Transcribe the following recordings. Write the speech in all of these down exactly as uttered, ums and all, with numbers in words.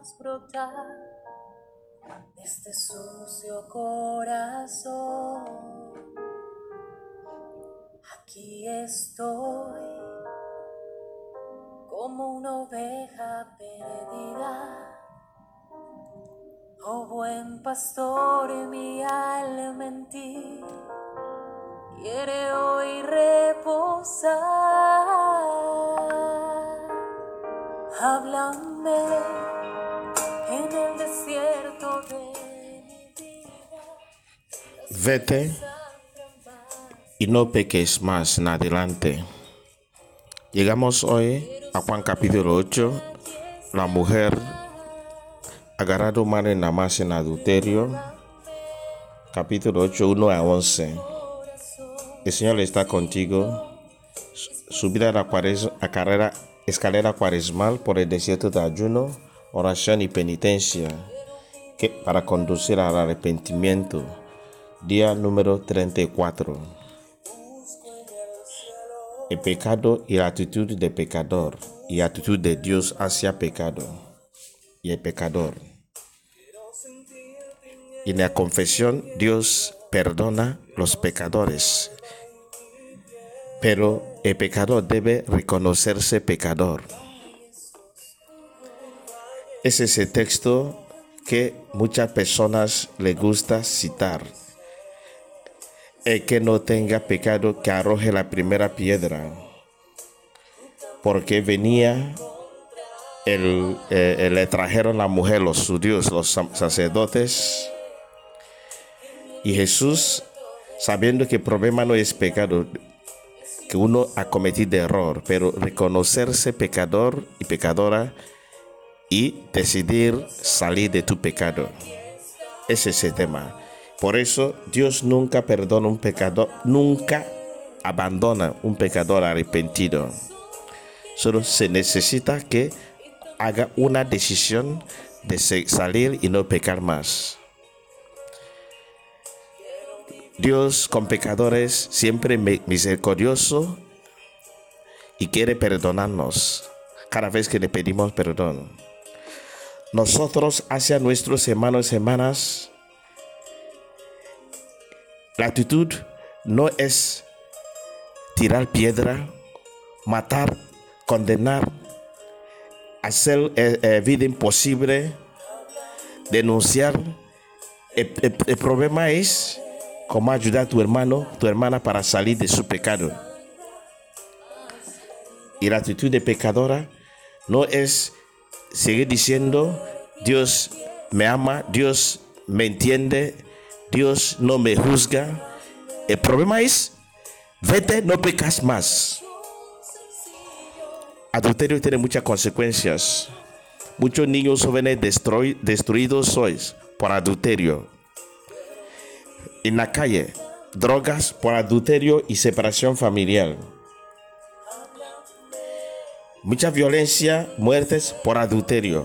lágrimas brotar de este sucio corazón. Aquí estoy como una oveja perdida. Oh buen pastor, mi alma en ti quiere hoy reposar. Háblame en el desierto de mi vida. Vete y no peques más en adelante. Llegamos hoy a Juan capítulo ocho. La mujer agarrado mano en la masa en adulterio. Capítulo ocho, uno a once. El Señor está contigo. Subida a la, cuaresma, a carrera, escalera cuaresmal por el desierto de ayuno, oración y penitencia que, para conducir al arrepentimiento. Día número treinta y cuatro. El pecado y la actitud del pecador y la actitud de Dios hacia pecado y el pecador. Y en la confesión Dios perdona los pecadores, pero el pecador debe reconocerse pecador. Es ese texto que muchas personas les gusta citar. El que no tenga pecado, que arroje la primera piedra. Porque venía, el, eh, le trajeron la mujer, los judíos, los sacerdotes. Y Jesús, sabiendo que el problema no es pecado, que uno ha cometido error, pero reconocerse pecador y pecadora y decidir salir de tu pecado. Ese es el tema. Por eso Dios nunca perdona un pecador, nunca abandona un pecador arrepentido. Solo se necesita que haga una decisión de salir y no pecar más. Dios con pecadores siempre misericordioso y quiere perdonarnos cada vez que le pedimos perdón. Nosotros hacia nuestros hermanos y hermanas, la actitud no es tirar piedra, matar, condenar, hacer eh, eh, vida imposible, denunciar. El, el, el problema es cómo ayudar a tu hermano, tu hermana para salir de su pecado. Y la actitud de pecadora no es seguir diciendo Dios me ama, Dios me entiende, Dios no me juzga. El problema es, vete, no pecas más. Adulterio tiene muchas consecuencias. Muchos niños jóvenes destruy, destruidos sois por adulterio. En la calle, drogas por adulterio y separación familiar. Mucha violencia, muertes por adulterio.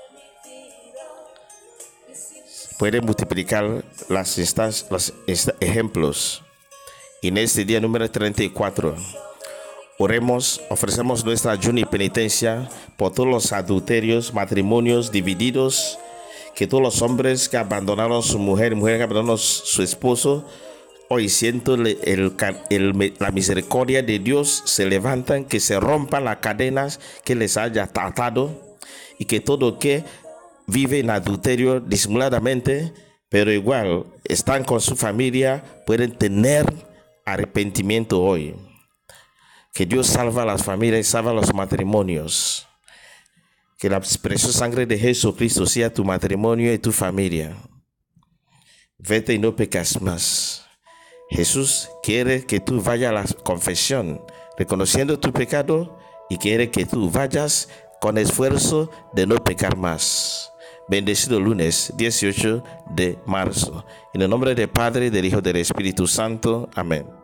Pueden multiplicar las, estas, los esta, ejemplos. Y en este día número treinta y cuatro, oremos, ofrecemos nuestra ayuno y penitencia por todos los adulterios, matrimonios divididos, que todos los hombres que abandonaron a su mujer, mujeres que abandonaron a su esposo, hoy siento el, el, el, la misericordia de Dios, se levantan, que se rompan las cadenas que les haya atado, y que todo que vive en adulterio disimuladamente, pero igual están con su familia, pueden tener arrepentimiento hoy. Que Dios salva a las familias y salva a los matrimonios. Que la preciosa sangre de Jesucristo sea tu matrimonio y tu familia. Vete y no pecas más. Jesús quiere que tú vayas a la confesión, reconociendo tu pecado, y quiere que tú vayas con esfuerzo de no pecar más. Bendecido lunes dieciocho de marzo. En el nombre del Padre, del Hijo y del Espíritu Santo. Amén.